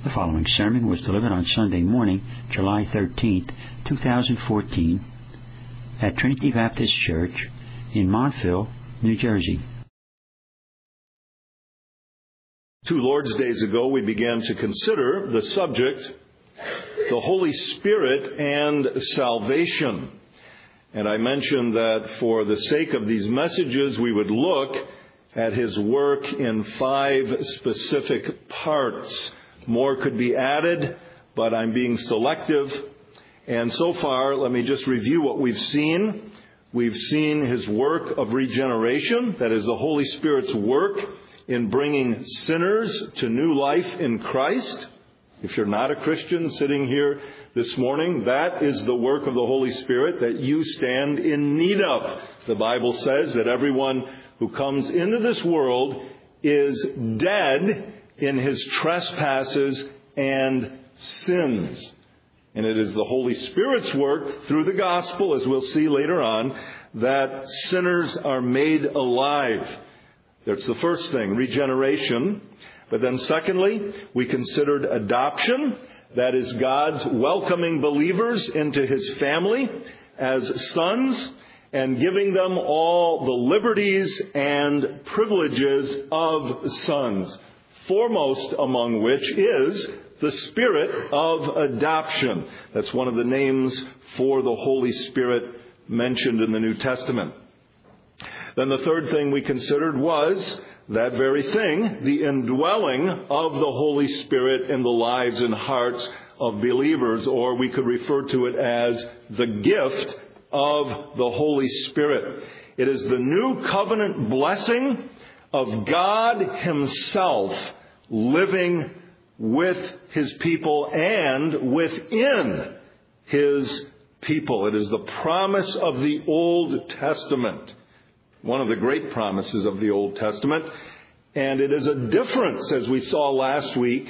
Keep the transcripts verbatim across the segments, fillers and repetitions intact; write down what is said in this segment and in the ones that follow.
The following sermon was delivered on Sunday morning, July thirteenth, two thousand fourteen, at Trinity Baptist Church in Montville, New Jersey. Two Lord's Days ago, we began to consider the subject, the Holy Spirit and salvation. And I mentioned that for the sake of these messages, we would look at His work in five specific parts. More could be added, but I'm being selective. And so far, let me just review what we've seen. We've seen His work of regeneration, that is the Holy Spirit's work in bringing sinners to new life in Christ. If you're not a Christian sitting here this morning, that is the work of the Holy Spirit that you stand in need of. The Bible says that everyone who comes into this world is dead in his trespasses and sins. And it is the Holy Spirit's work through the gospel, as we'll see later on, that sinners are made alive. That's the first thing, regeneration. But then secondly, we considered adoption. That is God's welcoming believers into His family as sons and giving them all the liberties and privileges of sons. Foremost among which is the spirit of adoption. That's one of the names for the Holy Spirit mentioned in the New Testament. Then the third thing we considered was that very thing, the indwelling of the Holy Spirit in the lives and hearts of believers, or we could refer to it as the gift of the Holy Spirit. It is the new covenant blessing of God Himself living with His people and within His people. It is the promise of the Old Testament, one of the great promises of the Old Testament. And it is a difference, as we saw last week,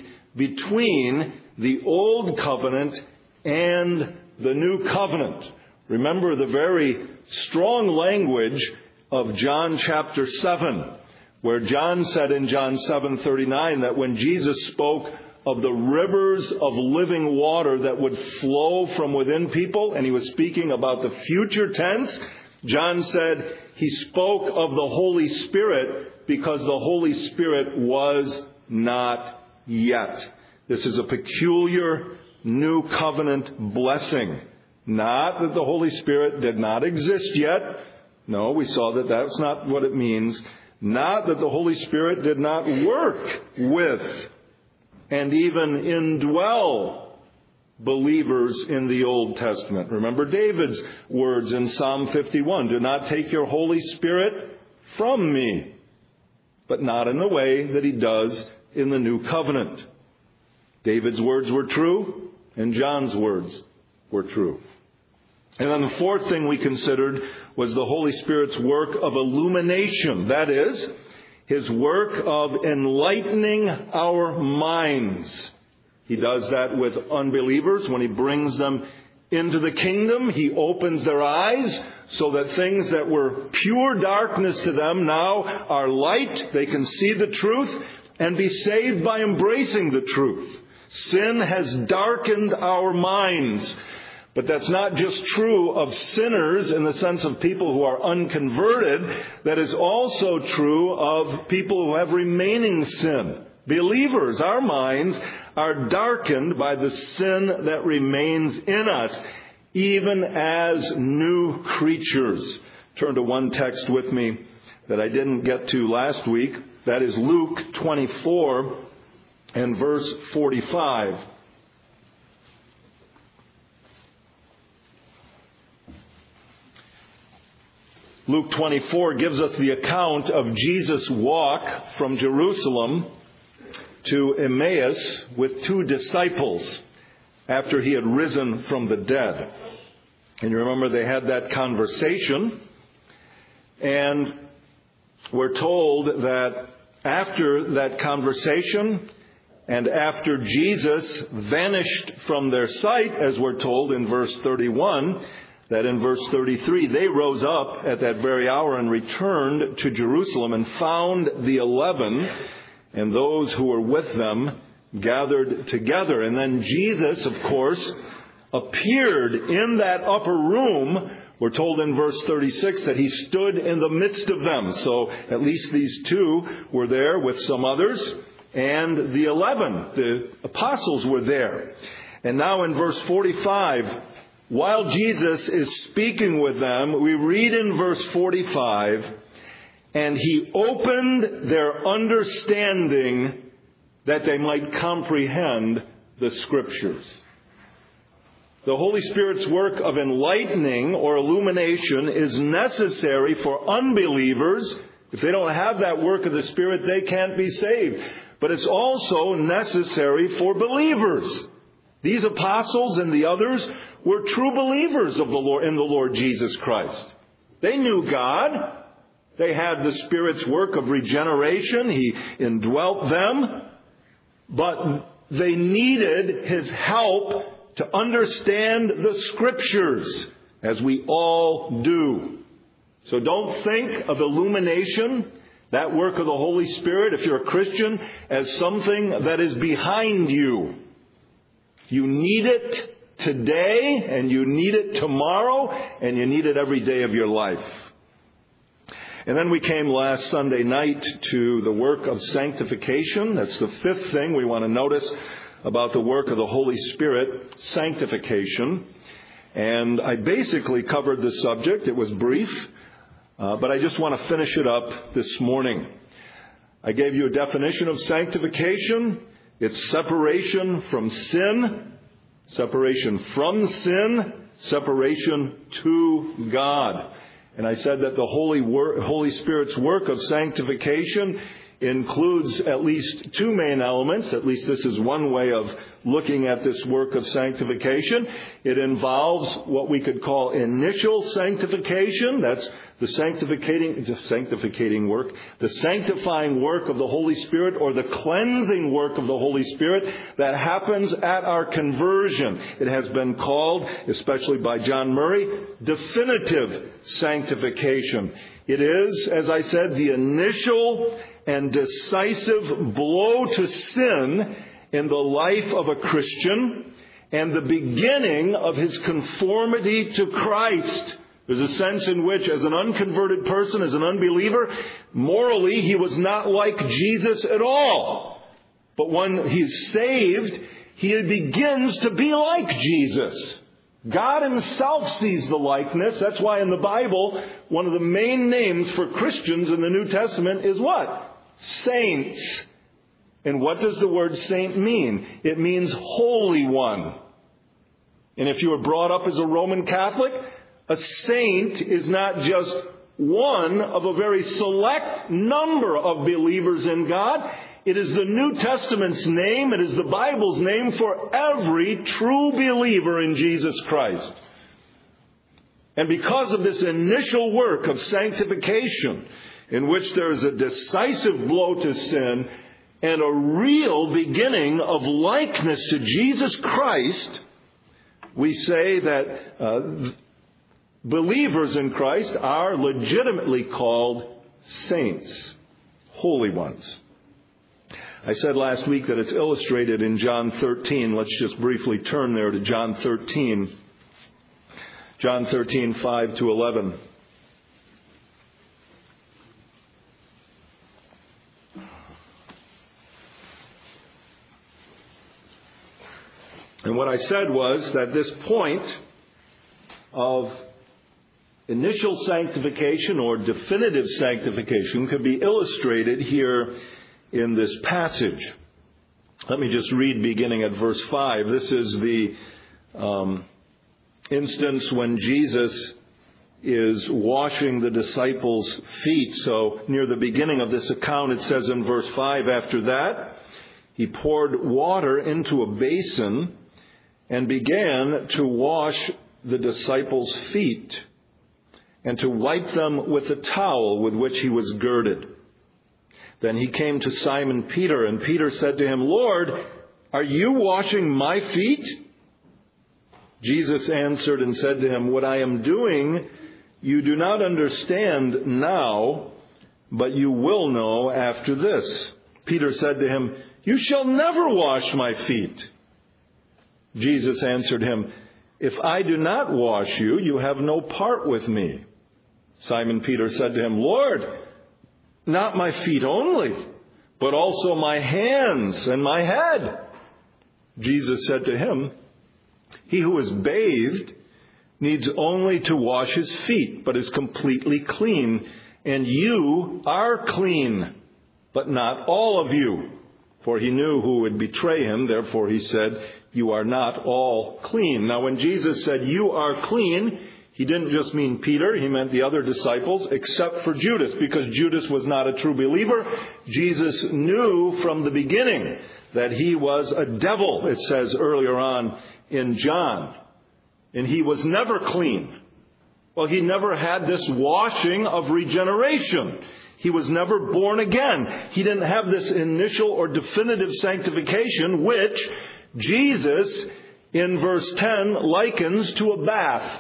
between the Old Covenant and the New Covenant. Remember the very strong language of John chapter seven, where John said in John seven thirty-nine that when Jesus spoke of the rivers of living water that would flow from within people, and He was speaking about the future tense, John said He spoke of the Holy Spirit because the Holy Spirit was not yet. This is a peculiar new covenant blessing. Not that the Holy Spirit did not exist yet. No, we saw that that's not what it means. Not that the Holy Spirit did not work with and even indwell believers in the Old Testament. Remember David's words in Psalm fifty-one, "Do not take your Holy Spirit from me," but not in the way that He does in the New Covenant. David's words were true, and John's words were true. And then the fourth thing we considered was the Holy Spirit's work of illumination. That is, His work of enlightening our minds. He does that with unbelievers when He brings them into the kingdom. He opens their eyes so that things that were pure darkness to them now are light. They can see the truth and be saved by embracing the truth. Sin has darkened our minds. But that's not just true of sinners in the sense of people who are unconverted. That is also true of people who have remaining sin. Believers, our minds are darkened by the sin that remains in us, even as new creatures. Turn to one text with me that I didn't get to last week. That is Luke twenty-four and verse forty-five. Luke twenty-four gives us the account of Jesus' walk from Jerusalem to Emmaus with two disciples after He had risen from the dead. And you remember they had that conversation, and we're told that after that conversation and after Jesus vanished from their sight, as we're told in verse thirty-one, that in verse thirty-three, they rose up at that very hour and returned to Jerusalem and found the eleven and those who were with them gathered together. And then Jesus, of course, appeared in that upper room. We're told in verse thirty-six that he stood in the midst of them. So at least these two were there with some others. And the eleven, the apostles, were there. And now in verse forty-five, while Jesus is speaking with them, we read in verse forty-five, and he opened their understanding that they might comprehend the Scriptures. The Holy Spirit's work of enlightening or illumination is necessary for unbelievers. If they don't have that work of the Spirit, they can't be saved. But it's also necessary for believers. These apostles and the others were true believers of the Lord in the Lord Jesus Christ. They knew God. They had the Spirit's work of regeneration. He indwelt them. But they needed His help to understand the Scriptures, as we all do. So don't think of illumination, that work of the Holy Spirit, if you're a Christian, as something that is behind you. You need it today, and you need it tomorrow, and you need it every day of your life. And then we came last Sunday night to the work of sanctification. That's the fifth thing we want to notice about the work of the Holy Spirit, sanctification. And I basically covered the subject. It was brief, uh, but I just want to finish it up this morning. I gave you a definition of sanctification. It's separation from sin, separation from sin, separation to God. And I said that the Holy Wor- Holy Spirit's work of sanctification includes at least two main elements. At least this is one way of looking at this work of sanctification. It involves what we could call initial sanctification. That's the sanctificating, the sanctificating work, the sanctifying work of the Holy Spirit, or the cleansing work of the Holy Spirit that happens at our conversion. It has been called, especially by John Murray, definitive sanctification. It is, as I said, the initial and decisive blow to sin in the life of a Christian and the beginning of his conformity to Christ. There's a sense in which, as an unconverted person, as an unbeliever, morally he was not like Jesus at all. But when he's saved, he begins to be like Jesus. God himself sees the likeness. That's why in the Bible, one of the main names for Christians in the New Testament is what? Saints. And what does the word saint mean? It means holy one. And if you were brought up as a Roman Catholic, a saint is not just one of a very select number of believers in God. It is the New Testament's name. It is the Bible's name for every true believer in Jesus Christ. And because of this initial work of sanctification, in which there is a decisive blow to sin and a real beginning of likeness to Jesus Christ, we say that uh, believers in Christ are legitimately called saints, holy ones. I said last week that it's illustrated in John thirteen. Let's just briefly turn there to John thirteen. John thirteen, five to eleven. And what I said was that this point of initial sanctification or definitive sanctification could be illustrated here in this passage. Let me just read beginning at verse five. This is the um, instance when Jesus is washing the disciples' feet. So near the beginning of this account, it says in verse five, after that, he poured water into a basin and began to wash the disciples' feet and to wipe them with the towel with which he was girded. Then he came to Simon Peter, and Peter said to him, Lord, are you washing my feet? Jesus answered and said to him, what I am doing you do not understand now, but you will know after this. Peter said to him, You shall never wash my feet." Jesus answered him, "If I do not wash you, you have no part with me." Simon Peter said to him, "Lord, not my feet only, but also my hands and my head." Jesus said to him, "He who is bathed needs only to wash his feet, but is completely clean. And you are clean, but not all of you." For he knew who would betray him. Therefore he said, "You are not all clean." Now when Jesus said, "You are clean," he didn't just mean Peter. He meant the other disciples, except for Judas, because Judas was not a true believer. Jesus knew from the beginning that he was a devil, it says earlier on in John. And he was never clean. Well, he never had this washing of regeneration. He was never born again. He didn't have this initial or definitive sanctification, which Jesus, in verse ten, likens to a bath.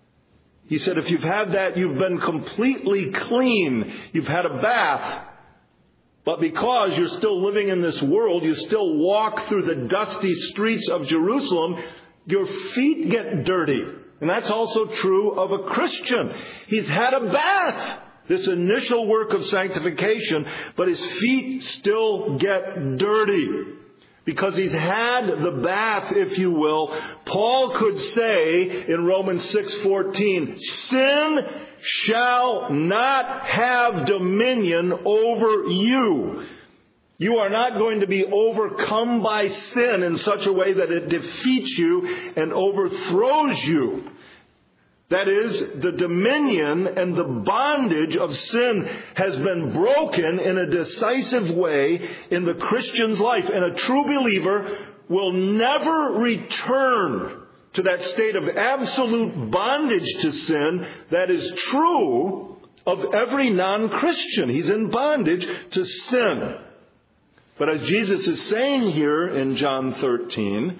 He said, if you've had that, you've been completely clean. You've had a bath. But because you're still living in this world, you still walk through the dusty streets of Jerusalem, your feet get dirty. And that's also true of a Christian. He's had a bath, this initial work of sanctification, but his feet still get dirty. Because he's had the bath, if you will, Paul could say in Romans six fourteen, "Sin shall not have dominion over you." You are not going to be overcome by sin in such a way that it defeats you and overthrows you. That is, the dominion and the bondage of sin has been broken in a decisive way in the Christian's life. And a true believer will never return to that state of absolute bondage to sin that is true of every non-Christian. He's in bondage to sin. But as Jesus is saying here in John thirteen,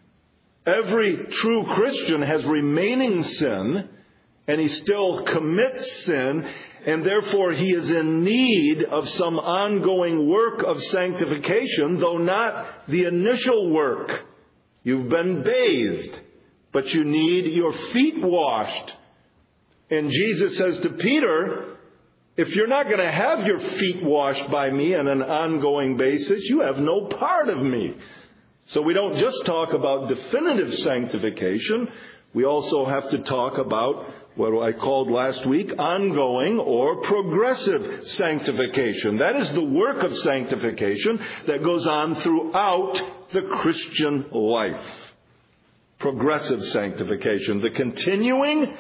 every true Christian has remaining sin, and he still commits sin, and therefore he is in need of some ongoing work of sanctification, though not the initial work. You've been bathed, but you need your feet washed. And Jesus says to Peter, if you're not going to have your feet washed by me on an ongoing basis, you have no part of me. So we don't just talk about definitive sanctification. We also have to talk about what I called last week ongoing or progressive sanctification. That is the work of sanctification that goes on throughout the Christian life. Progressive sanctification. The continuing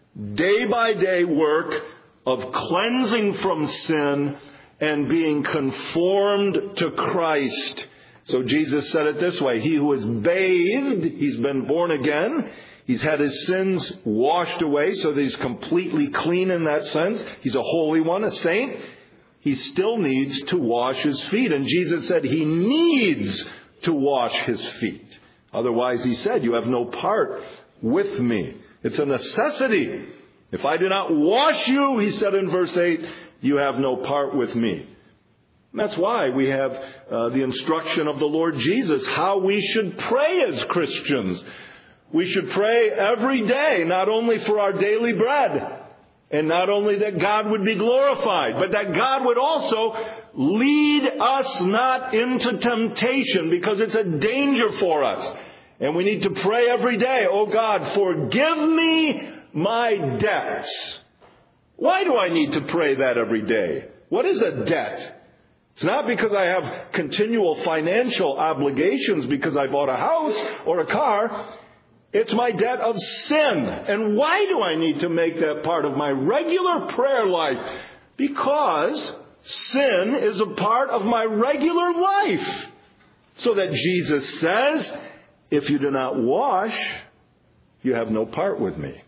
day by day work of cleansing from sin and being conformed to Christ. So Jesus said it this way, he who is bathed, he's been born again, he's had his sins washed away so that he's completely clean in that sense. He's a holy one, a saint. He still needs to wash his feet. And Jesus said he needs to wash his feet. Otherwise, he said, you have no part with me. It's a necessity. If I do not wash you, he said in verse eight, you have no part with me. And that's why we have uh, the instruction of the Lord Jesus, how we should pray as Christians. We should pray every day, not only for our daily bread, and not only that God would be glorified, but that God would also lead us not into temptation, because it's a danger for us. And we need to pray every day, oh God, forgive me my debts. Why do I need to pray that every day? What is a debt? It's not because I have continual financial obligations because I bought a house or a car. It's my debt of sin. And why do I need to make that part of my regular prayer life? Because sin is a part of my regular life. So that Jesus says, if you do not wash, you have no part with me.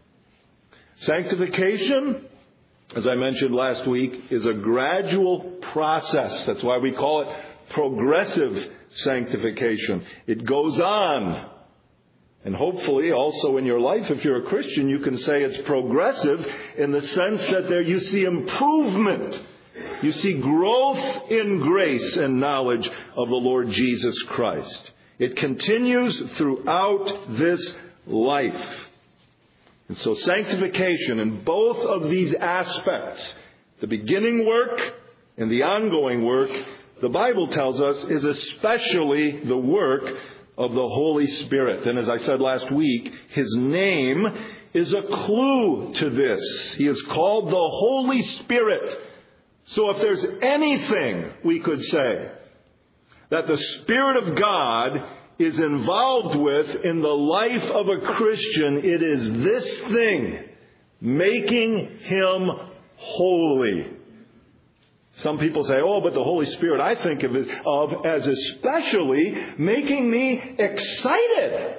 Sanctification, as I mentioned last week, is a gradual process. That's why we call it progressive sanctification. It goes on. And hopefully also in your life, if you're a Christian, you can say it's progressive in the sense that there you see improvement You see growth in grace and knowledge of the Lord Jesus Christ. It continues throughout this life. And so sanctification in both of these aspects, the beginning work and the ongoing work, the Bible tells us is especially the work of the Holy Spirit. And as I said last week, His name is a clue to this. He is called the Holy Spirit. So if there's anything we could say that the Spirit of God is involved with in the life of a Christian, it is this thing, making him holy. Some people say, oh, but the Holy Spirit I think of it of as especially making me excited.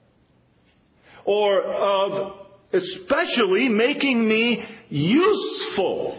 Or of especially making me useful.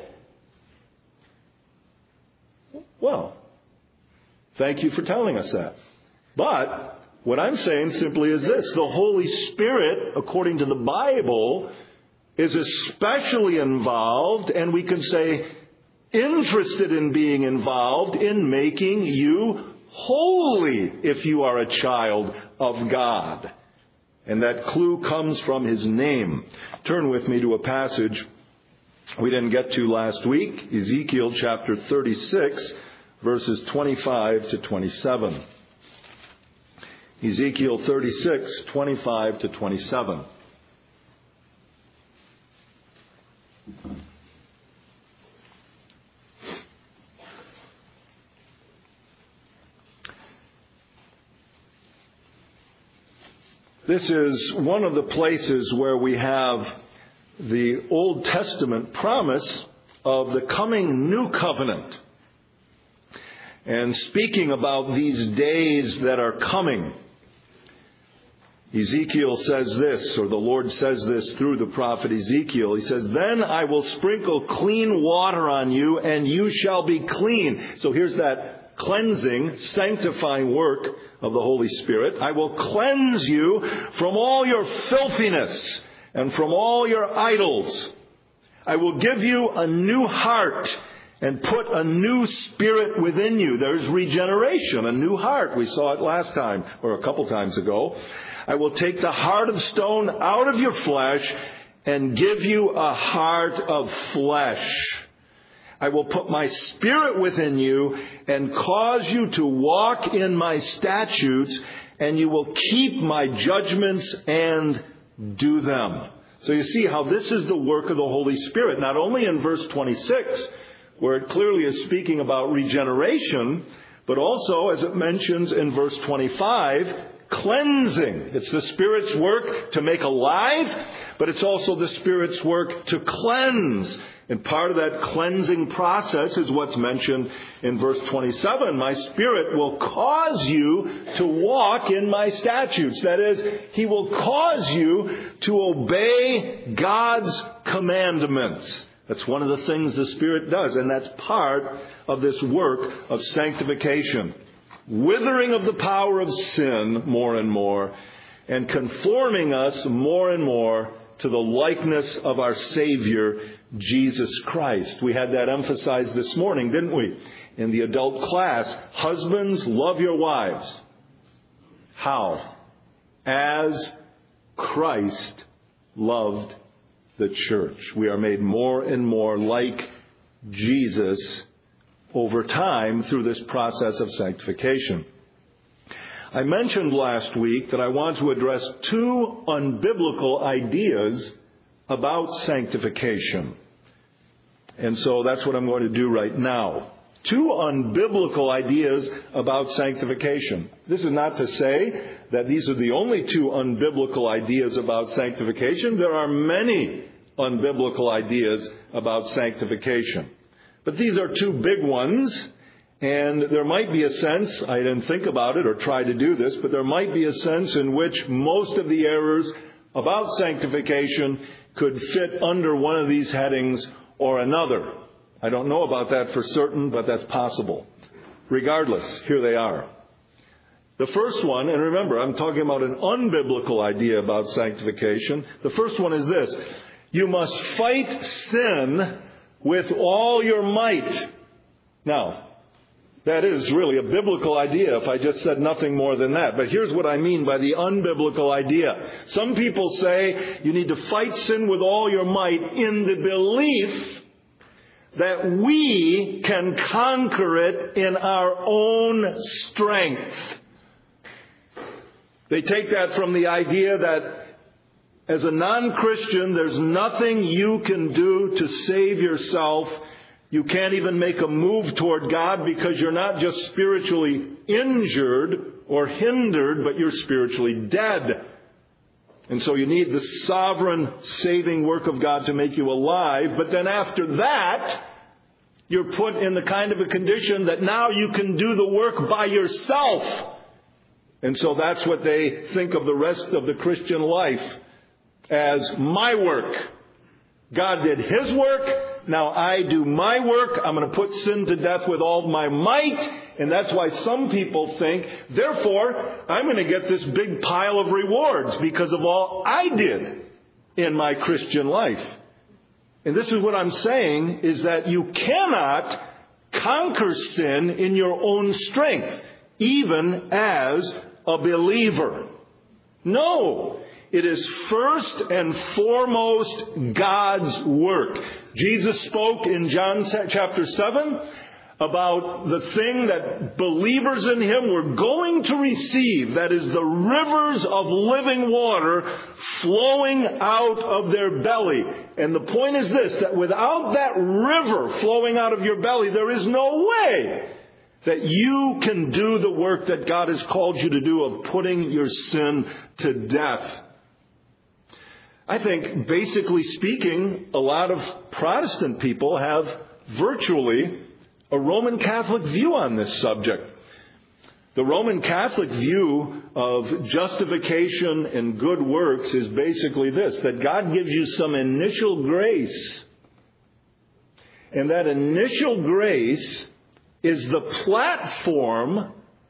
Well, thank you for telling us that. But what I'm saying simply is this. The Holy Spirit, according to the Bible, is especially involved, and we can say interested in being involved in making you holy if you are a child of God. And that clue comes from His name. Turn with me to a passage we didn't get to last week, Ezekiel chapter thirty-six, verses twenty-five to twenty-seven. Ezekiel thirty-six, twenty-five to twenty-seven. This is one of the places where we have the Old Testament promise of the coming new covenant. And speaking about these days that are coming, Ezekiel says this, or the Lord says this through the prophet Ezekiel. He says, then I will sprinkle clean water on you, and you shall be clean. So here's that cleansing, sanctifying work of the Holy Spirit. I will cleanse you from all your filthiness and from all your idols. I will give you a new heart and put a new spirit within you. There's regeneration, a new heart. We saw it last time, or a couple times ago. I will take the heart of stone out of your flesh and give you a heart of flesh. I will put my spirit within you and cause you to walk in my statutes, and you will keep my judgments and do them. So you see how this is the work of the Holy Spirit, not only in verse twenty-six, where it clearly is speaking about regeneration, but also, as it mentions in verse twenty-five, cleansing. It's the Spirit's work to make alive, but it's also the Spirit's work to cleanse. And part of that cleansing process is what's mentioned in verse twenty-seven. My Spirit will cause you to walk in my statutes. That is, He will cause you to obey God's commandments. That's one of the things the Spirit does, and that's part of this work of sanctification. Withering of the power of sin more and more, and conforming us more and more to the likeness of our Savior, Jesus Christ. We had that emphasized this morning, didn't we? In the adult class, husbands, love your wives. How? As Christ loved the church. We are made more and more like Jesus over time through this process of sanctification. I mentioned last week that I want to address two unbiblical ideas about sanctification. And so that's what I'm going to do right now. Two unbiblical ideas about sanctification. This is not to say that these are the only two unbiblical ideas about sanctification. There are many unbiblical ideas about sanctification. But these are two big ones. And there might be a sense, I didn't think about it or try to do this, but there might be a sense in which most of the errors about sanctification could fit under one of these headings or another. I don't know about that for certain, but that's possible. Regardless, here they are. The first one, and remember, I'm talking about an unbiblical idea about sanctification. The first one is this: you must fight sin with all your might. Now, that is really a biblical idea if I just said nothing more than that. But here's what I mean by the unbiblical idea. Some people say you need to fight sin with all your might in the belief that we can conquer it in our own strength. They take that from the idea that as a non-Christian, there's nothing you can do to save yourself. You can't even make a move toward God because you're not just spiritually injured or hindered, but you're spiritually dead. And so you need the sovereign saving work of God to make you alive. But then after that, you're put in the kind of a condition that now you can do the work by yourself. And so that's what they think of the rest of the Christian life as my work. God did His work. Now I do my work. I'm going to put sin to death with all my might. And that's why some people think, therefore, I'm going to get this big pile of rewards because of all I did in my Christian life. And this is what I'm saying, is that you cannot conquer sin in your own strength, even as a believer. No. It is first and foremost God's work. Jesus spoke in John chapter seven about the thing that believers in Him were going to receive. That is the rivers of living water flowing out of their belly. And the point is this, that without that river flowing out of your belly, there is no way that you can do the work that God has called you to do of putting your sin to death. I think, basically speaking, a lot of Protestant people have virtually a Roman Catholic view on this subject. The Roman Catholic view of justification and good works is basically this, that God gives you some initial grace. And that initial grace is the platform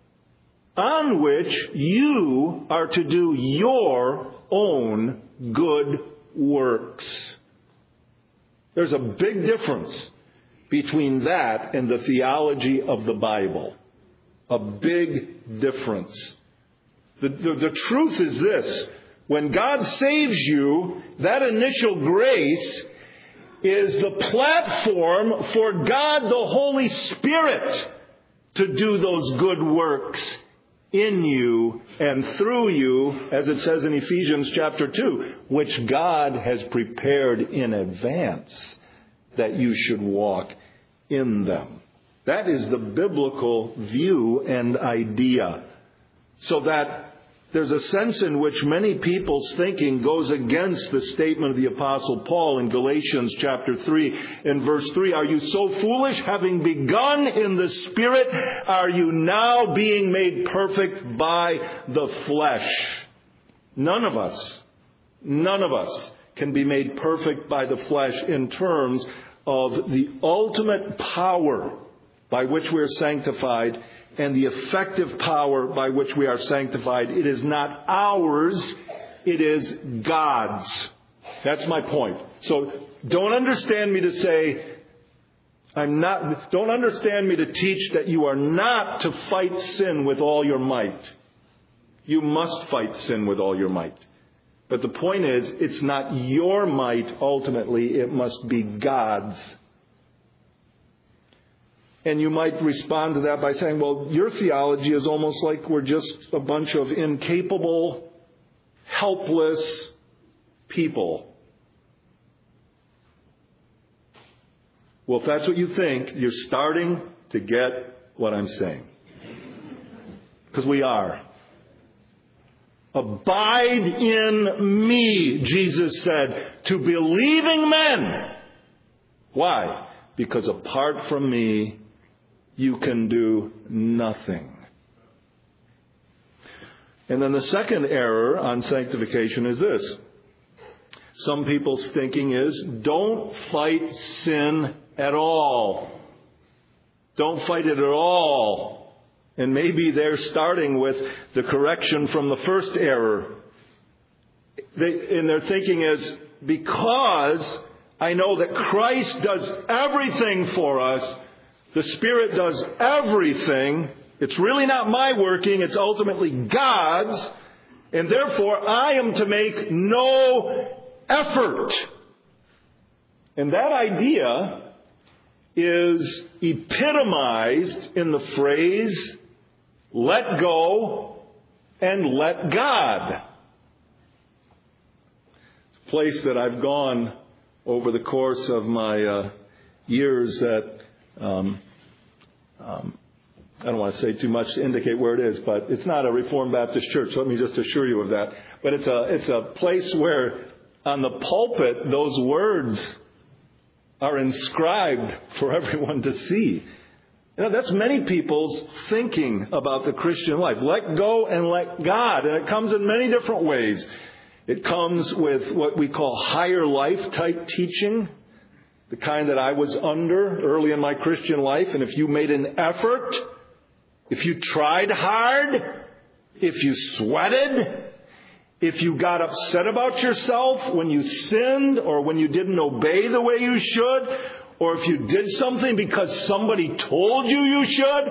on which you are to do your own good works. There's a big difference between that and the theology of the Bible. A big difference. The, the, the truth is this. When God saves you, that initial grace is the platform for God the Holy Spirit to do those good works in you and through you, as it says in Ephesians chapter two, which God has prepared in advance that you should walk in them. That is the biblical view and idea. So that there's a sense in which many people's thinking goes against the statement of the Apostle Paul in Galatians chapter three and verse three. Are you so foolish? Having begun in the Spirit, are you now being made perfect by the flesh? None of us, none of us can be made perfect by the flesh in terms of the ultimate power by which we are sanctified and the effective power by which we are sanctified. It is not ours, it is God's. That's my point. So don't understand me to say, I'm not, don't understand me to teach that you are not to fight sin with all your might. You must fight sin with all your might. But the point is, it's not your might ultimately, it must be God's. And you might respond to that by saying, well, your theology is almost like we're just a bunch of incapable, helpless people. Well, if that's what you think, you're starting to get what I'm saying. Because we are. Abide in me, Jesus said, to believing men. Why? Because apart from me, you can do nothing. And then the second error on sanctification is this. Some people's thinking is, don't fight sin at all. Don't fight it at all. And maybe they're starting with the correction from the first error. They, and their thinking is, because I know that Christ does everything for us, The Spirit does everything. It's really not my working. It's ultimately God's. And therefore, I am to make no effort. And that idea is epitomized in the phrase, let go and let God. It's a place that I've gone over the course of my uh, years that um, um, I don't want to say too much to indicate where it is, but it's not a Reformed Baptist church. Let me just assure you of that. But it's a it's a place where on the pulpit those words are inscribed for everyone to see. You know, that's many people's thinking about the Christian life. Let go and let God. And it comes in many different ways. It comes with what we call higher life type teaching, the kind that I was under early in my Christian life. And if you made an effort, if you tried hard, if you sweated, if you got upset about yourself when you sinned or when you didn't obey the way you should, or if you did something because somebody told you you should,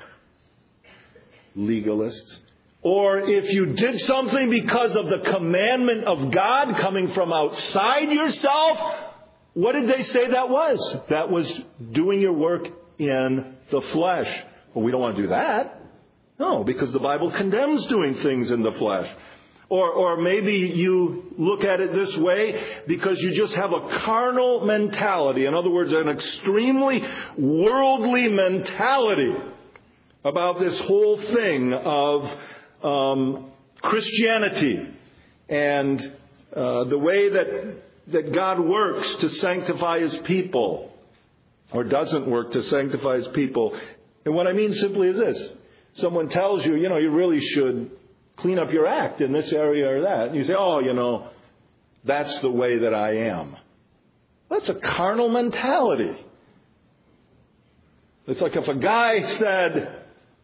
legalists, or if you did something because of the commandment of God coming from outside yourself, what did they say that was? That was doing your work in the flesh. Well, we don't want to do that. No, because the Bible condemns doing things in the flesh. Or, or maybe you look at it this way because you just have a carnal mentality. In other words, an extremely worldly mentality about this whole thing of um, Christianity and uh, the way that that God works to sanctify His people, or doesn't work to sanctify His people. And what I mean simply is this: someone tells you, you know, you really should clean up your act in this area or that. And you say, oh, you know, that's the way that I am. That's a carnal mentality. It's like if a guy said,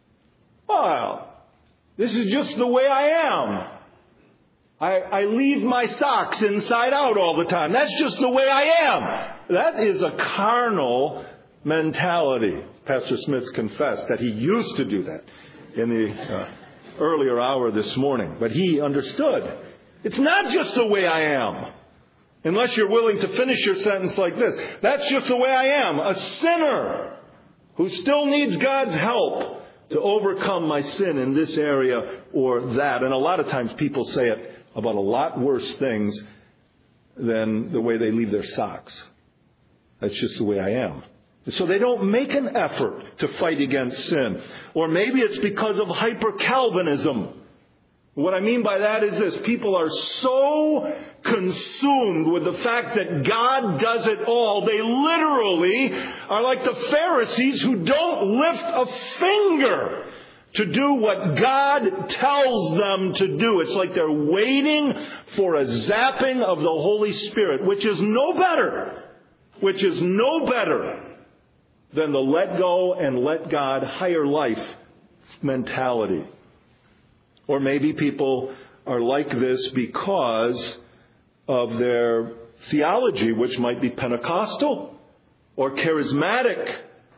well, this is just the way I am. I, I leave my socks inside out all the time. That's just the way I am. That is a carnal mentality. Pastor Smith confessed that he used to do that in the Uh, earlier hour this morning. But he understood. It's not just the way I am. Unless you're willing to finish your sentence like this. That's just the way I am. A sinner who still needs God's help to overcome my sin in this area or that. And a lot of times people say it about a lot worse things than the way they leave their socks. That's just the way I am. So they don't make an effort to fight against sin. Or maybe it's because of hyper-Calvinism. What I mean by that is this: people are so consumed with the fact that God does it all, they literally are like the Pharisees who don't lift a finger to do what God tells them to do. It's like they're waiting for a zapping of the Holy Spirit, which is no better, which is no better than the let go and let God higher life mentality. Or maybe people are like this because of their theology, which might be Pentecostal or charismatic.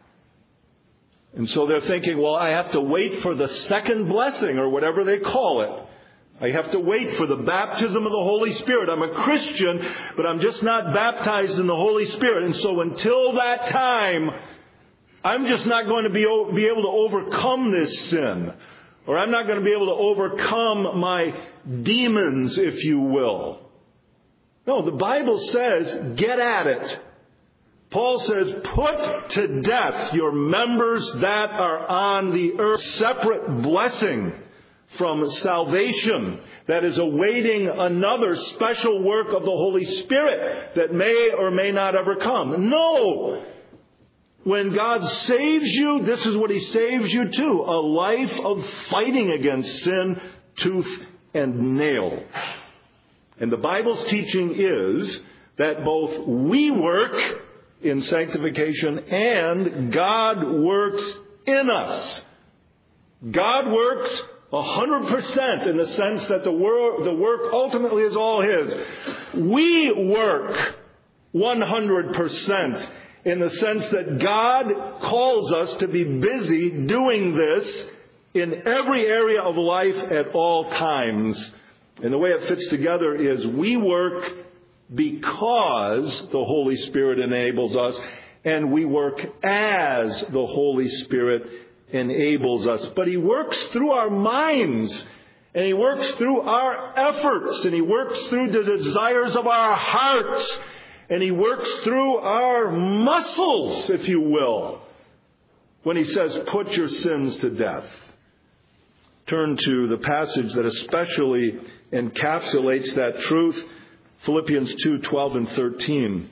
And so they're thinking, well, I have to wait for the second blessing or whatever they call it. I have to wait for the baptism of the Holy Spirit. I'm a Christian, but I'm just not baptized in the Holy Spirit. And so until that time, I'm just not going to be, be able to overcome this sin. Or I'm not going to be able to overcome my demons, if you will. No, the Bible says, get at it. Paul says, put to death your members that are on the earth. Separate blessing from salvation that is awaiting another special work of the Holy Spirit that may or may not ever come. No! When God saves you, this is what He saves you to: a life of fighting against sin, tooth and nail. And the Bible's teaching is that both we work in sanctification and God works in us. God works one hundred percent in the sense that the work, the work ultimately is all His. We work one hundred percent. in the sense that God calls us to be busy doing this in every area of life at all times. And the way it fits together is we work because the Holy Spirit enables us, and we work as the Holy Spirit enables us. But He works through our minds, and He works through our efforts, and He works through the desires of our hearts, and He works through our muscles, if you will, when He says, put your sins to death. Turn to the passage that especially encapsulates that truth, Philippians two, twelve and thirteen.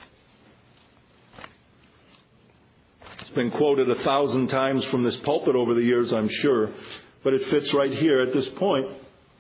It's been quoted a thousand times from this pulpit over the years, I'm sure, but it fits right here at this point.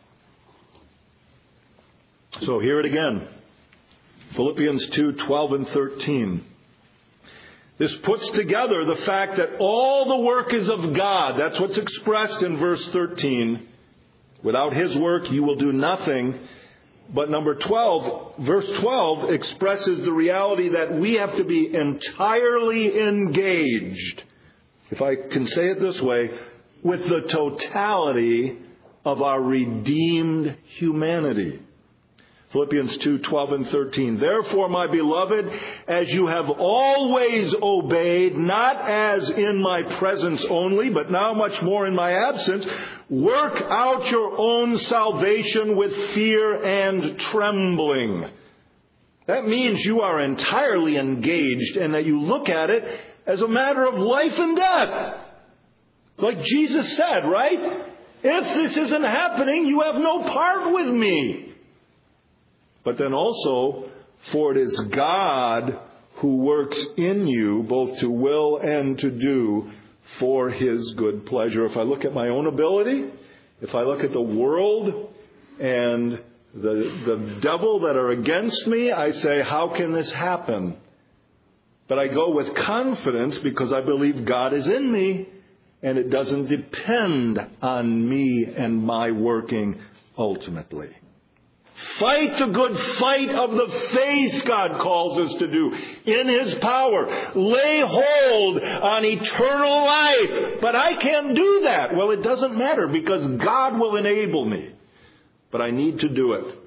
So hear it again. Philippians two, twelve and thirteen. This puts together the fact that all the work is of God. That's what's expressed in verse thirteen. Without His work, you will do nothing. But number twelve, verse twelve expresses the reality that we have to be entirely engaged, if I can say it this way, with the totality of our redeemed humanity. Philippians two, twelve and thirteen. Therefore, my beloved, as you have always obeyed, not as in my presence only, but now much more in my absence, work out your own salvation with fear and trembling. That means you are entirely engaged and that you look at it as a matter of life and death. Like Jesus said, right? If this isn't happening, you have no part with me. But then also, for it is God who works in you both to will and to do for His good pleasure. If I look at my own ability, if I look at the world and the, the devil that are against me, I say, how can this happen? But I go with confidence because I believe God is in me, and it doesn't depend on me and my working ultimately. Fight the good fight of the faith, God calls us to do, in His power. Lay hold on eternal life. But I can't do that. Well, it doesn't matter because God will enable me. But I need to do it.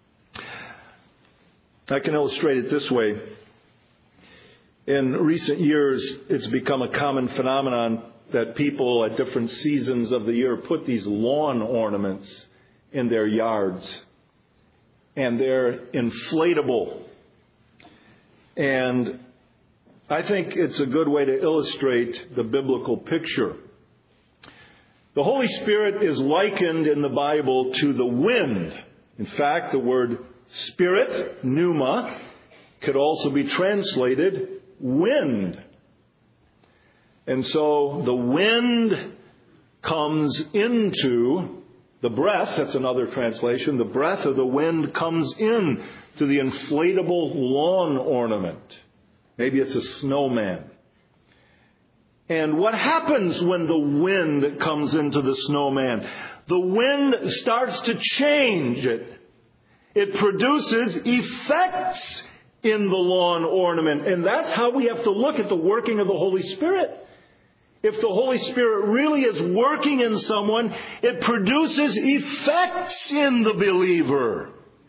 I can illustrate it this way. In recent years, it's become a common phenomenon that people at different seasons of the year put these lawn ornaments in their yards. And they're inflatable. And I think it's a good way to illustrate the biblical picture. The Holy Spirit is likened in the Bible to the wind. In fact, the word spirit, pneuma, could also be translated wind. And so the wind comes into the breath, that's another translation, the breath of the wind comes in to the inflatable lawn ornament. Maybe it's a snowman. And what happens when the wind comes into the snowman? The wind starts to change it. It produces effects in the lawn ornament. And that's how we have to look at the working of the Holy Spirit. If the Holy Spirit really is working in someone, it produces effects in the believer.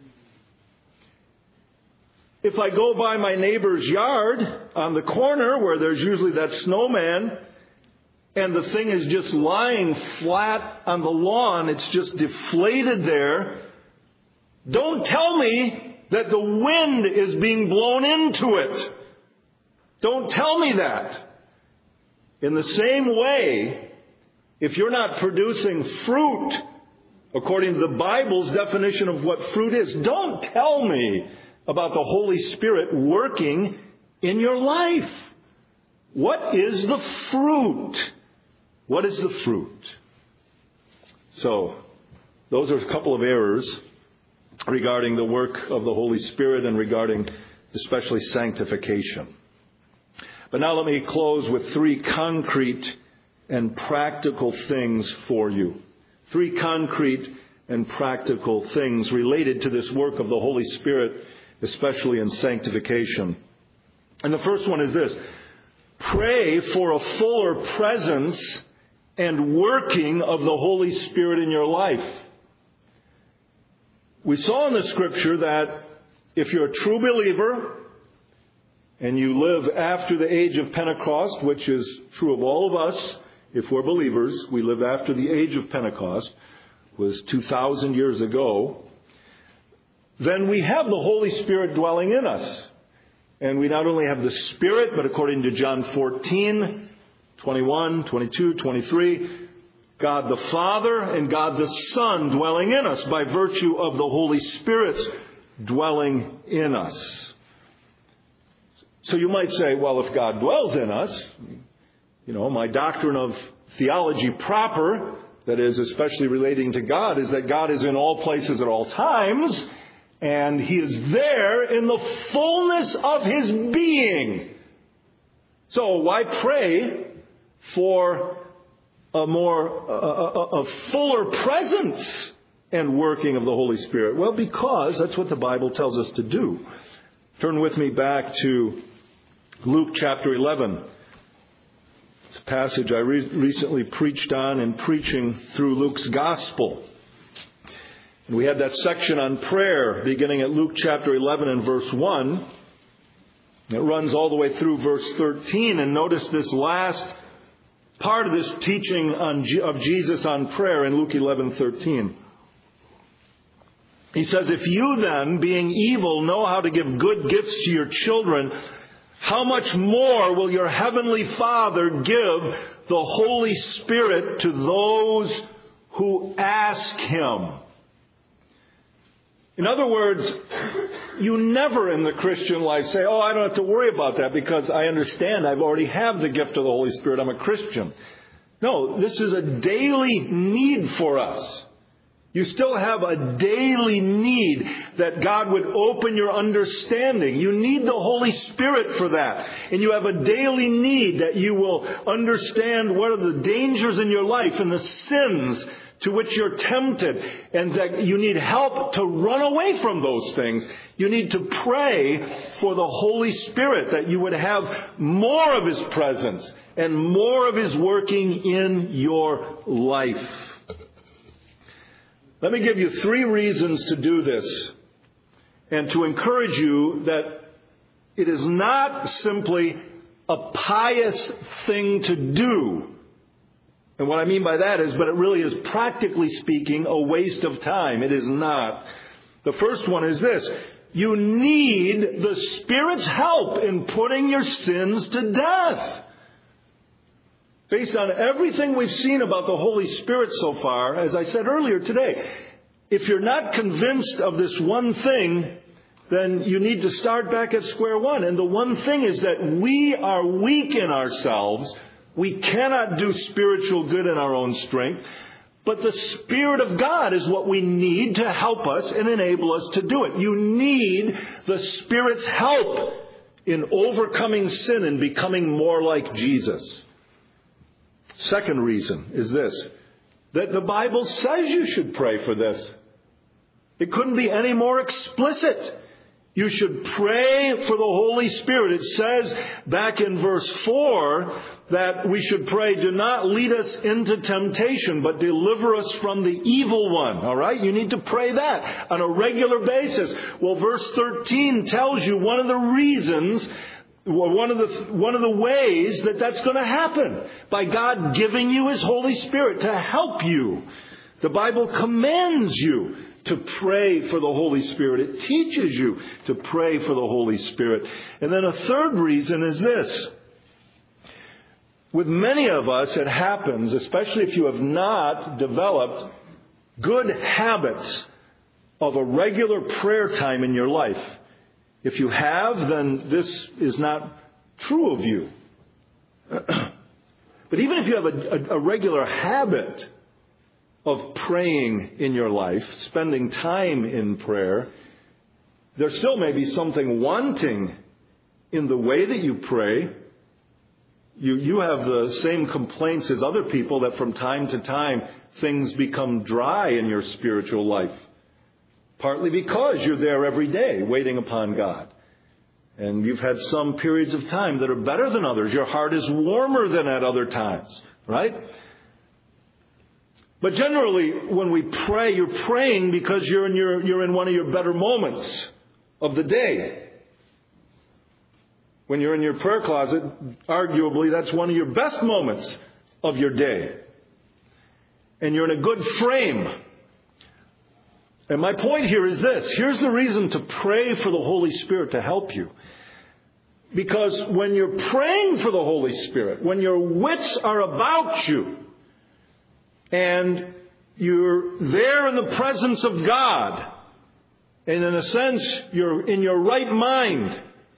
If I go by my neighbor's yard on the corner where there's usually that snowman, and the thing is just lying flat on the lawn, it's just deflated there, don't tell me that the wind is being blown into it. Don't tell me that. In the same way, if you're not producing fruit, according to the Bible's definition of what fruit is, don't tell me about the Holy Spirit working in your life. What is the fruit? What is the fruit? So, those are a couple of errors regarding the work of the Holy Spirit and regarding especially sanctification. But now let me close with three concrete and practical things for you. Three concrete and practical things related to this work of the Holy Spirit, especially in sanctification. And the first one is this: pray for a fuller presence and working of the Holy Spirit in your life. We saw in the Scripture that if you're a true believer and you live after the age of Pentecost, which is true of all of us, if we're believers, we live after the age of Pentecost, was two thousand years ago, then we have the Holy Spirit dwelling in us. And we not only have the Spirit, but according to John fourteen, twenty-one, twenty-two, twenty-three, God the Father and God the Son dwelling in us by virtue of the Holy Spirit dwelling in us. So you might say, well, if God dwells in us, you know, my doctrine of theology proper, that is especially relating to God, is that God is in all places at all times, and He is there in the fullness of His being. So why pray for a more, a, a, a fuller presence and working of the Holy Spirit? Well, because that's what the Bible tells us to do. Turn with me back to Luke chapter eleven. It's a passage I re- recently preached on in preaching through Luke's Gospel. And we had that section on prayer beginning at Luke chapter eleven and verse one. It runs all the way through verse thirteen. And notice this last part of this teaching on, of Jesus on prayer in Luke eleven thirteen. He says, if you then, being evil, know how to give good gifts to your children, how much more will your heavenly Father give the Holy Spirit to those who ask Him? In other words, you never in the Christian life say, oh, I don't have to worry about that because I understand I already have the gift of the Holy Spirit. I'm a Christian. No, this is a daily need for us. You still have a daily need that God would open your understanding. You need the Holy Spirit for that. And you have a daily need that you will understand what are the dangers in your life and the sins to which you're tempted, and that you need help to run away from those things. You need to pray for the Holy Spirit, that you would have more of His presence and more of His working in your life. Let me give you three reasons to do this, and to encourage you that it is not simply a pious thing to do. And what I mean by that is, but it really is, practically speaking, a waste of time. It is not. The first one is this: you need the Spirit's help in putting your sins to death. Based on everything we've seen about the Holy Spirit so far, as I said earlier today, if you're not convinced of this one thing, then you need to start back at square one. And the one thing is that we are weak in ourselves. We cannot do spiritual good in our own strength. But the Spirit of God is what we need to help us and enable us to do it. You need the Spirit's help in overcoming sin and becoming more like Jesus. Second reason is this: that the Bible says you should pray for this. It couldn't be any more explicit. You should pray for the Holy Spirit. It says back in verse four that we should pray, do not lead us into temptation, but deliver us from the evil one. All right? You need to pray that on a regular basis. Well, verse thirteen tells you one of the reasons, one of the one of the ways that that's going to happen, by God giving you His Holy Spirit to help you. The Bible commands you to pray for the Holy Spirit. It teaches you to pray for the Holy Spirit. And then a third reason is this: with many of us, it happens, especially if you have not developed good habits of a regular prayer time in your life. If you have, then this is not true of you. But even if you have a, a, a regular habit of praying in your life, spending time in prayer, there still may be something wanting in the way that you pray. You, you have the same complaints as other people, that from time to time things become dry in your spiritual life. Partly because you're there every day waiting upon God. And you've had some periods of time that are better than others. Your heart is warmer than at other times, right? But generally, when we pray, you're praying because you're in your, you're in one of your better moments of the day. When you're in your prayer closet, arguably that's one of your best moments of your day. And you're in a good frame. And my point here is this. Here's the reason to pray for the Holy Spirit to help you. Because when you're praying for the Holy Spirit, when your wits are about you, and you're there in the presence of God, and in a sense, you're in your right mind,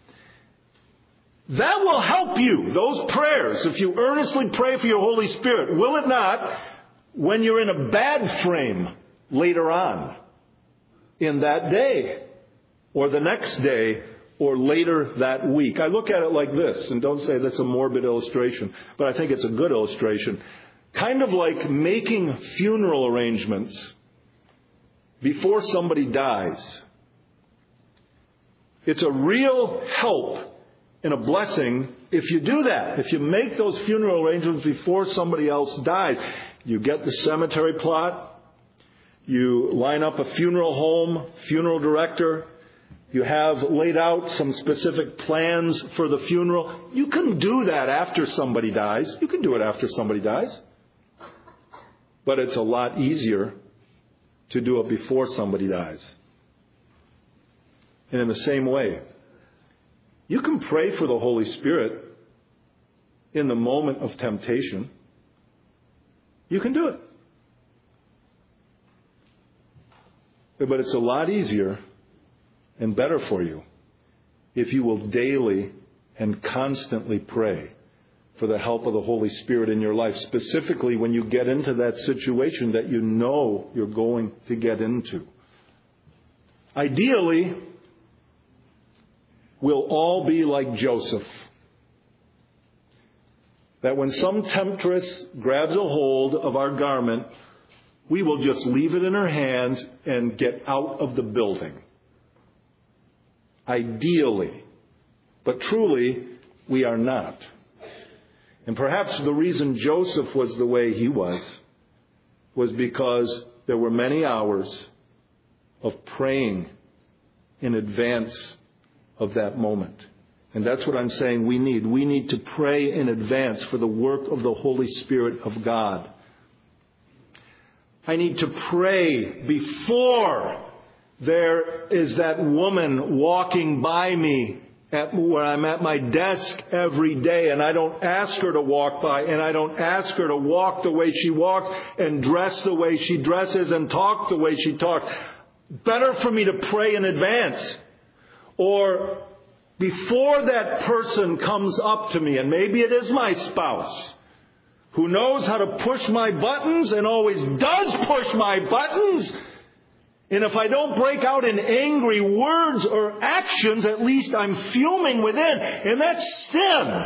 that will help you, those prayers, if you earnestly pray for your Holy Spirit, will it not, when you're in a bad frame later on in that day, or the next day, or later that week. I look at it like this, and don't say that's a morbid illustration, but I think it's a good illustration. Kind of like making funeral arrangements before somebody dies. It's a real help and a blessing if you do that. If you make those funeral arrangements before somebody else dies. You get the cemetery plot. You line up a funeral home, funeral director. You have laid out some specific plans for the funeral. You can do that after somebody dies. You can do it after somebody dies. But it's a lot easier to do it before somebody dies. And in the same way, you can pray for the Holy Spirit in the moment of temptation. You can do it. But it's a lot easier and better for you if you will daily and constantly pray for the help of the Holy Spirit in your life, specifically when you get into that situation that you know you're going to get into. Ideally, we'll all be like Joseph. That when some temptress grabs a hold of our garment, we will just leave it in her hands and get out of the building. Ideally. But truly, we are not. And perhaps the reason Joseph was the way he was was because there were many hours of praying in advance of that moment. And that's what I'm saying we need. We need to pray in advance for the work of the Holy Spirit of God. I need to pray before there is that woman walking by me at where I'm at my desk every day, and I don't ask her to walk by, and I don't ask her to walk the way she walks and dress the way she dresses and talk the way she talks. Better for me to pray in advance. Or before that person comes up to me, and maybe it is my spouse, who knows how to push my buttons and always does push my buttons. And if I don't break out in angry words or actions, at least I'm fuming within. And that's sin.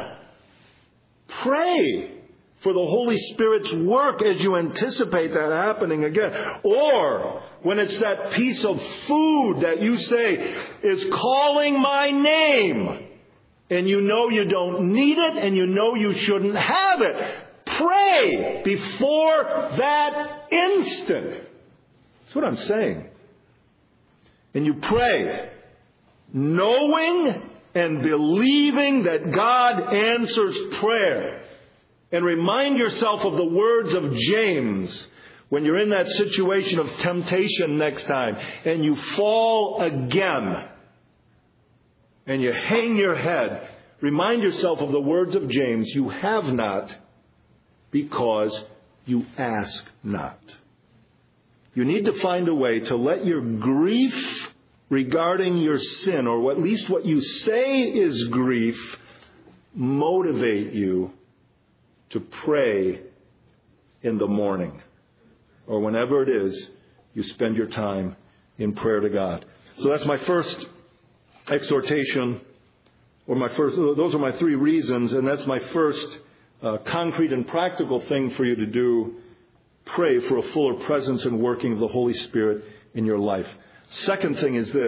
Pray for the Holy Spirit's work as you anticipate that happening again. Or when it's that piece of food that you say is calling my name, and you know you don't need it and you know you shouldn't have it. Pray before that instant. That's what I'm saying. And you pray knowing and believing that God answers prayer. And remind yourself of the words of James when you're in that situation of temptation next time and you fall again and you hang your head. Remind yourself of the words of James. You have not because you ask not. You need to find a way to let your grief regarding your sin, or at least what you say is grief, motivate you to pray in the morning. Or whenever it is, you spend your time in prayer to God. So that's my first exhortation, or my first, those are my three reasons, and that's my first uh, concrete and practical thing for you to do. Pray for a fuller presence and working of the Holy Spirit in your life. Second thing is this: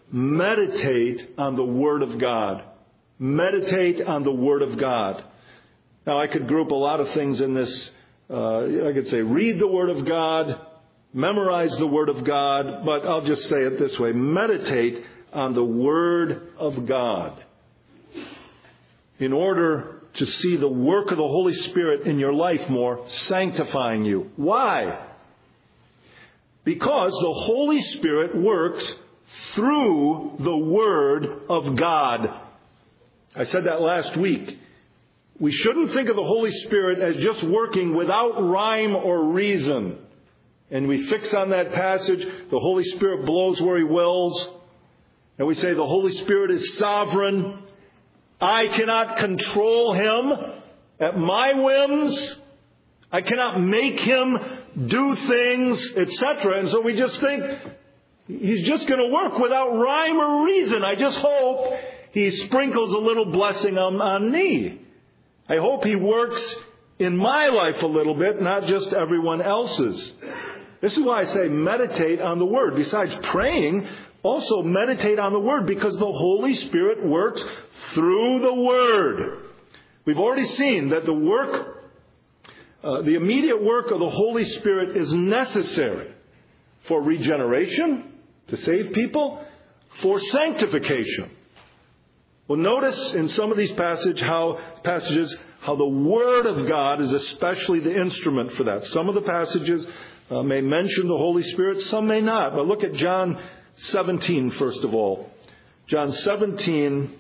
meditate on the Word of God. Meditate on the Word of God. Now, I could group a lot of things in this. Uh, I could say read the Word of God, memorize the Word of God, but I'll just say it this way. Meditate on the Word of God in order to see the work of the Holy Spirit in your life more, sanctifying you. Why? Because the Holy Spirit works through the Word of God. I said that last week. We shouldn't think of the Holy Spirit as just working without rhyme or reason. And we fix on that passage, the Holy Spirit blows where He wills. And we say the Holy Spirit is sovereign. I cannot control Him at my whims. I cannot make Him do things, et cetera. And so we just think He's just going to work without rhyme or reason. I just hope He sprinkles a little blessing on, on me. I hope He works in my life a little bit, not just everyone else's. This is why I say meditate on the Word. Besides praying, also meditate on the Word, because the Holy Spirit works through the Word. We've already seen that the work, uh, the immediate work of the Holy Spirit is necessary for regeneration, to save people, for sanctification. Well, notice in some of these passage how, passages how the Word of God is especially the instrument for that. Some of the passages uh, may mention the Holy Spirit, some may not. But look at John seventeen, first of all. John seventeen,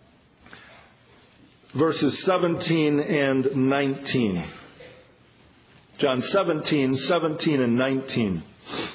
verses seventeen and nineteen. John seventeen, seventeen and nineteen.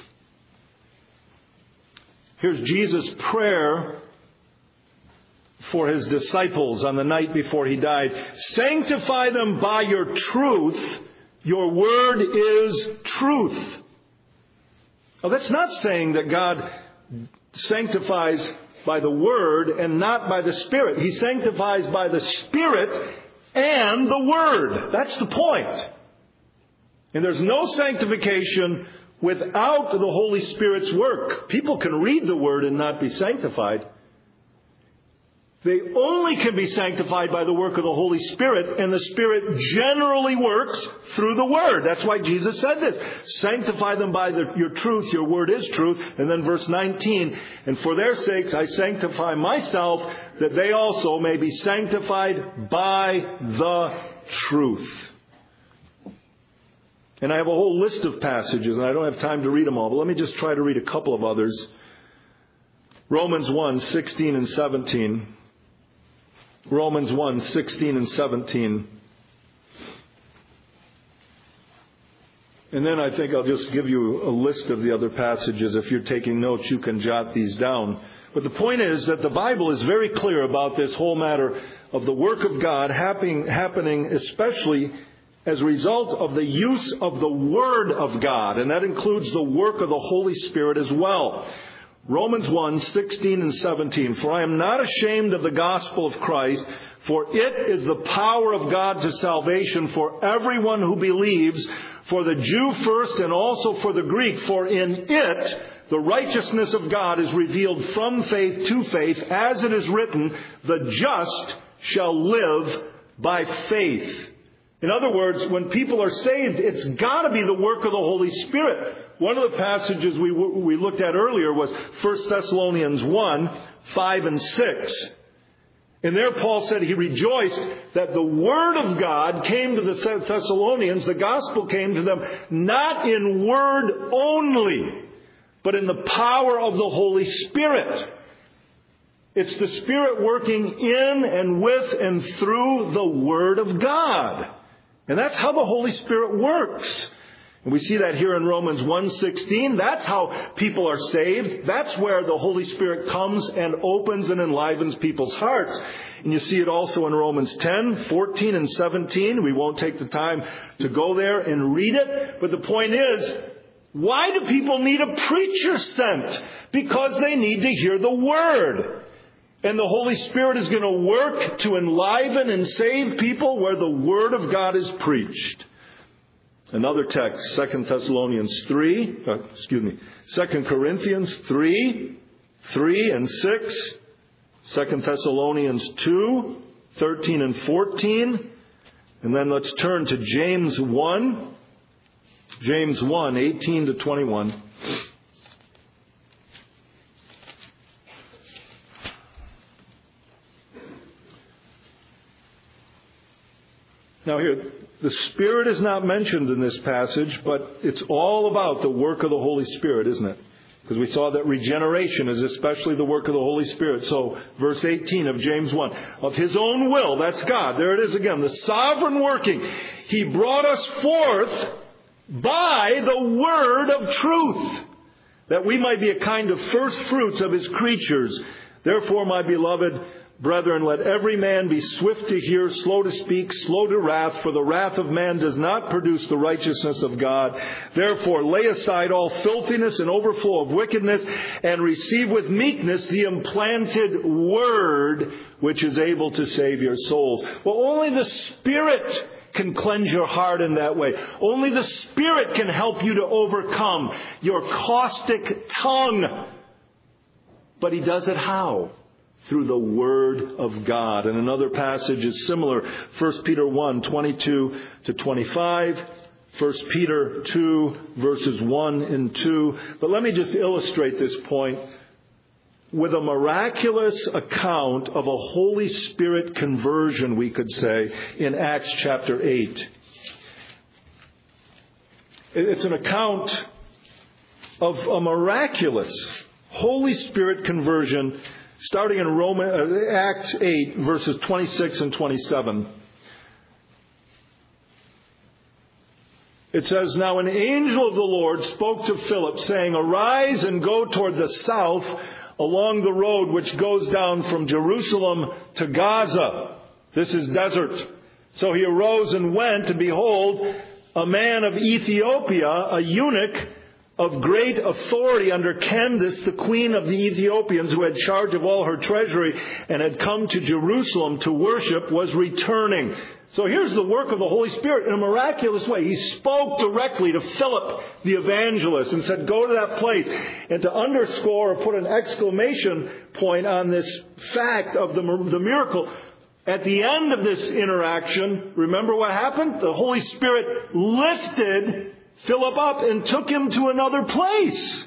Here's Jesus' prayer for His disciples on the night before He died. Sanctify them by your truth. Your word is truth. Now, that's not saying that God sanctifies by the Word and not by the Spirit. He sanctifies by the Spirit and the Word. That's the point. And there's no sanctification without the Holy Spirit's work. People can read the Word and not be sanctified. They only can be sanctified by the work of the Holy Spirit, and the Spirit generally works through the Word. That's why Jesus said this. Sanctify them by the, your truth. Your Word is truth. And then verse nineteen, and for their sakes I sanctify myself, that they also may be sanctified by the truth. And I have a whole list of passages, and I don't have time to read them all, but let me just try to read a couple of others. Romans one, sixteen and seventeen. Romans one, sixteen and seventeen. And then I think I'll just give you a list of the other passages. If you're taking notes, you can jot these down. But the point is that the Bible is very clear about this whole matter of the work of God happening, happening especially as a result of the use of the Word of God. And that includes the work of the Holy Spirit as well. Romans one, sixteen and seventeen. For I am not ashamed of the gospel of Christ, for it is the power of God to salvation for everyone who believes, for the Jew first and also for the Greek. For in it the righteousness of God is revealed from faith to faith, as it is written, the just shall live by faith. In other words, when people are saved, it's got to be the work of the Holy Spirit. One of the passages we we looked at earlier was First Thessalonians one, five and six. And there Paul said he rejoiced that the Word of God came to the Thessalonians, the gospel came to them, not in word only, but in the power of the Holy Spirit. It's the Spirit working in and with and through the Word of God. And that's how the Holy Spirit works. And we see that here in Romans one sixteen. That's how people are saved. That's where the Holy Spirit comes and opens and enlivens people's hearts. And you see it also in Romans ten, fourteen and seventeen. We won't take the time to go there and read it. But the point is, why do people need a preacher sent? Because they need to hear the Word. And the Holy Spirit is going to work to enliven and save people where the Word of God is preached. Another text, Second Thessalonians three, uh, excuse me, Second Corinthians three, three and six, Second Thessalonians two, thirteen and fourteen, and then let's turn to James one, James one, eighteen to twenty-one. Now here, the Spirit is not mentioned in this passage, but it's all about the work of the Holy Spirit, isn't it? Because we saw that regeneration is especially the work of the Holy Spirit. So, verse eighteen of James one. Of His own will, that's God. There it is again. The sovereign working. He brought us forth by the word of truth, that we might be a kind of first fruits of His creatures. Therefore, my beloved brethren, let every man be swift to hear, slow to speak, slow to wrath, for the wrath of man does not produce the righteousness of God. Therefore, lay aside all filthiness and overflow of wickedness, and receive with meekness the implanted word, which is able to save your souls. Well, only the Spirit can cleanse your heart in that way. Only the Spirit can help you to overcome your caustic tongue. But He does it how? Through the Word of God. And another passage is similar. First Peter one, twenty-two to twenty-five. First Peter two, verses one and two. But let me just illustrate this point with a miraculous account of a Holy Spirit conversion, we could say, in Acts chapter eight. It's an account of a miraculous Holy Spirit conversion starting in Roman, uh, Acts eight, verses twenty-six and twenty-seven. It says, Now an angel of the Lord spoke to Philip, saying, Arise and go toward the south along the road which goes down from Jerusalem to Gaza. This is desert. So he arose and went, and behold, a man of Ethiopia, a eunuch, of great authority under Candace, the queen of the Ethiopians, who had charge of all her treasury and had come to Jerusalem to worship, was returning. So here's the work of the Holy Spirit in a miraculous way. He spoke directly to Philip the evangelist and said, go to that place. And to underscore or put an exclamation point on this fact of the, the miracle, at the end of this interaction, remember what happened? The Holy Spirit lifted Philip up and took him to another place.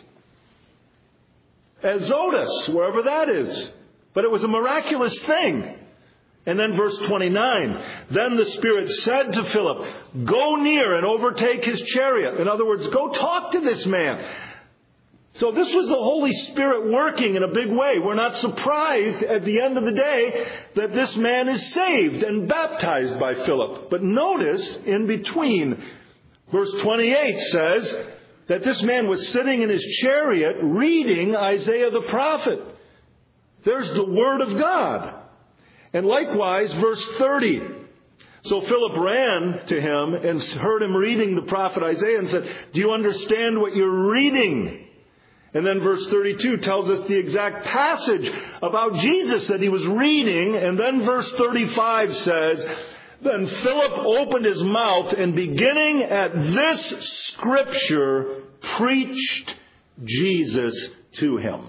Azotus, wherever that is. But it was a miraculous thing. And then verse twenty-nine, Then the Spirit said to Philip, Go near and overtake his chariot. In other words, go talk to this man. So this was the Holy Spirit working in a big way. We're not surprised at the end of the day that this man is saved and baptized by Philip. But notice in between, verse twenty-eight says that this man was sitting in his chariot reading Isaiah the prophet. There's the Word of God. And likewise, verse thirty. So Philip ran to him and heard him reading the prophet Isaiah and said, Do you understand what you're reading? And then verse thirty-two tells us the exact passage about Jesus that he was reading. And then verse thirty-five says, Then Philip opened his mouth and beginning at this scripture, preached Jesus to him.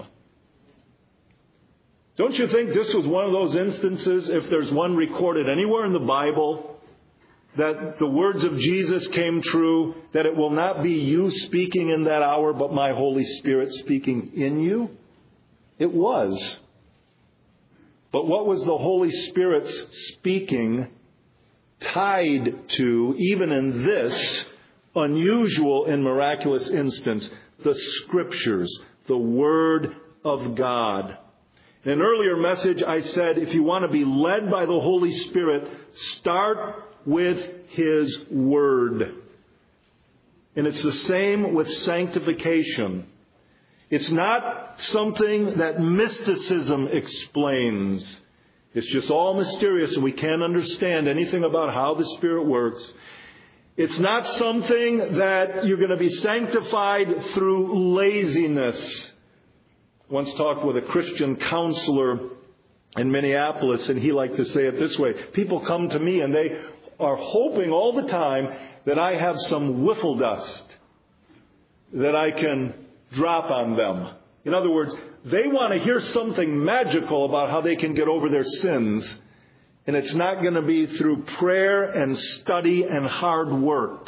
Don't you think this was one of those instances, if there's one recorded anywhere in the Bible, that the words of Jesus came true, that it will not be you speaking in that hour, but my Holy Spirit speaking in you? It was. But what was the Holy Spirit's speaking tied to, even in this unusual and miraculous instance? The Scriptures, the Word of God. In an earlier message, I said, if you want to be led by the Holy Spirit, start with His Word. And it's the same with sanctification. It's not something that mysticism explains. It's just all mysterious and we can't understand anything about how the Spirit works. It's not something that you're going to be sanctified through laziness. Once talked with a Christian counselor in Minneapolis, and he liked to say it this way. People come to me and they are hoping all the time that I have some wiffle dust that I can drop on them. In other words, they want to hear something magical about how they can get over their sins. And it's not going to be through prayer and study and hard work.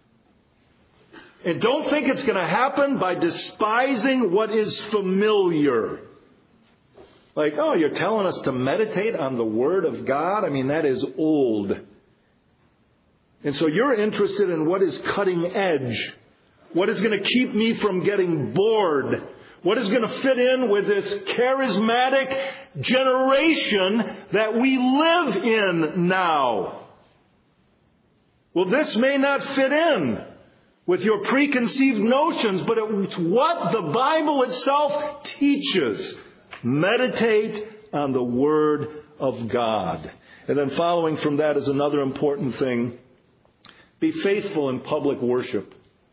And don't think it's going to happen by despising what is familiar. Like, oh, you're telling us to meditate on the Word of God? I mean, that is old. And so you're interested in what is cutting edge. What is going to keep me from getting bored? What is going to fit in with this charismatic generation that we live in now? Well, this may not fit in with your preconceived notions, but it's what the Bible itself teaches. Meditate on the Word of God. And then following from that is another important thing. Be faithful in public worship.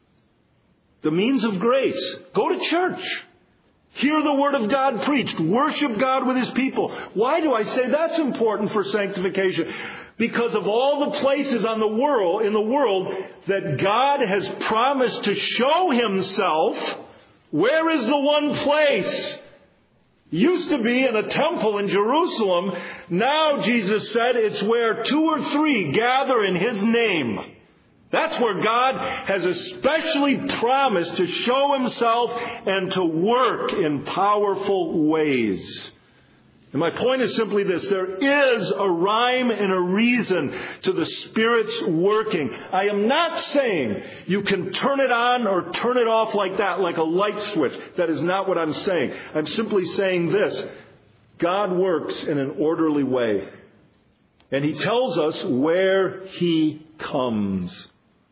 The means of grace. Go to church. Hear the Word of God preached. Worship God with His people. Why do I say that's important for sanctification? Because of all the places on the world, in the world that God has promised to show Himself, where is the one place? Used to be in a temple in Jerusalem. Now, Jesus said, it's where two or three gather in His name. That's where God has especially promised to show Himself and to work in powerful ways. And my point is simply this. There is a rhyme and a reason to the Spirit's working. I am not saying you can turn it on or turn it off like that, like a light switch. That is not what I'm saying. I'm simply saying this. God works in an orderly way. And He tells us where He comes.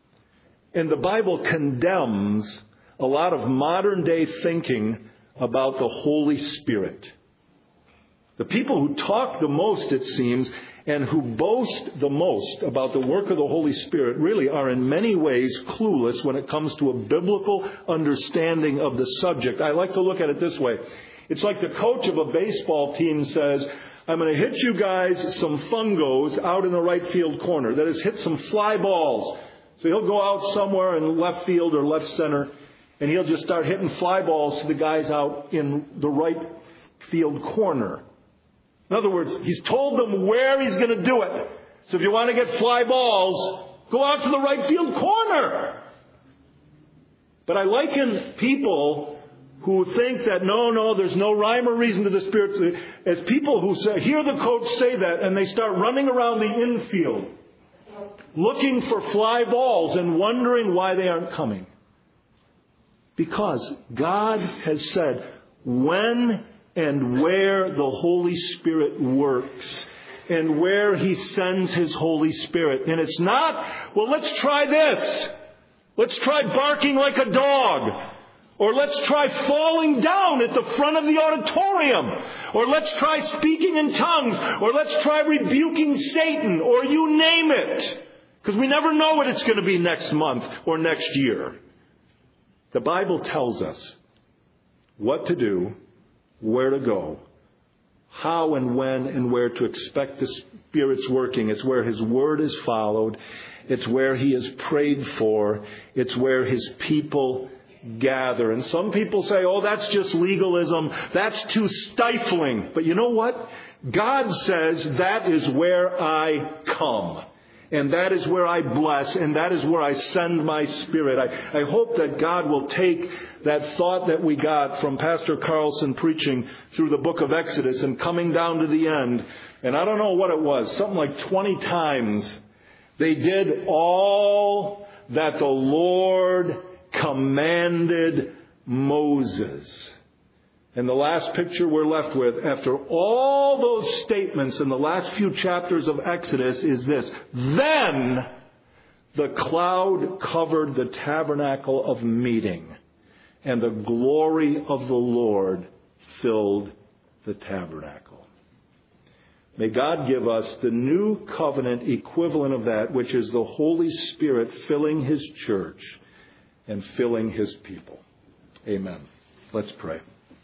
And the Bible condemns a lot of modern day thinking about the Holy Spirit. The people who talk the most, it seems, and who boast the most about the work of the Holy Spirit really are in many ways clueless when it comes to a biblical understanding of the subject. I like to look at it this way. It's like the coach of a baseball team says, I'm going to hit you guys some fungos out in the right field corner. That is, hit some fly balls. So he'll go out somewhere in left field or left center, and he'll just start hitting fly balls to the guys out in the right field corner. In other words, he's told them where he's going to do it. So if you want to get fly balls, go out to the right field corner. But I liken people who think that, no, no, there's no rhyme or reason to the Spirit, as people who say, hear the coach say that, and they start running around the infield, looking for fly balls and wondering why they aren't coming. Because God has said when and where the Holy Spirit works and where He sends His Holy Spirit. And it's not, well, let's try this. Let's try barking like a dog. Or let's try falling down at the front of the auditorium. Or let's try speaking in tongues. Or let's try rebuking Satan. Or you name it. Because we never know what it's going to be next month or next year. The Bible tells us what to do, where to go, how and when and where to expect the Spirit's working. It's where His Word is followed. It's where He is prayed for. It's where His people gather. And some people say, oh, that's just legalism. That's too stifling. But you know what? God says that is where I come. And that is where I bless, and that is where I send my Spirit. I, I hope that God will take that thought that we got from Pastor Carlson preaching through the book of Exodus and coming down to the end. And I don't know what it was, something like twenty times. They did all that the Lord commanded Moses. And the last picture we're left with, after all those statements in the last few chapters of Exodus, is this. Then the cloud covered the tabernacle of meeting, and the glory of the Lord filled the tabernacle. May God give us the new covenant equivalent of that, which is the Holy Spirit filling His church and filling His people. Amen. Let's pray.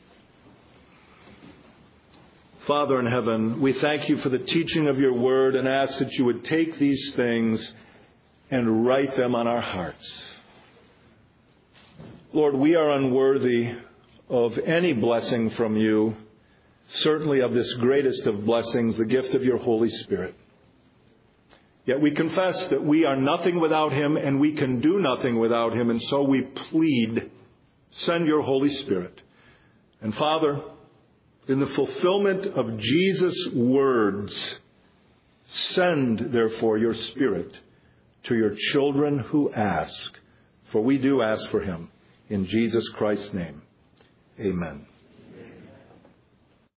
Father in heaven, we thank You for the teaching of Your word and ask that You would take these things and write them on our hearts. Lord, we are unworthy of any blessing from you, certainly of this greatest of blessings, the gift of your Holy Spirit. Yet we confess that we are nothing without him and we can do nothing without him, and so we plead, send your Holy Spirit. And Father, in the fulfillment of Jesus' words, send, therefore, your Spirit to your children who ask, for we do ask for him. In Jesus Christ's name, amen.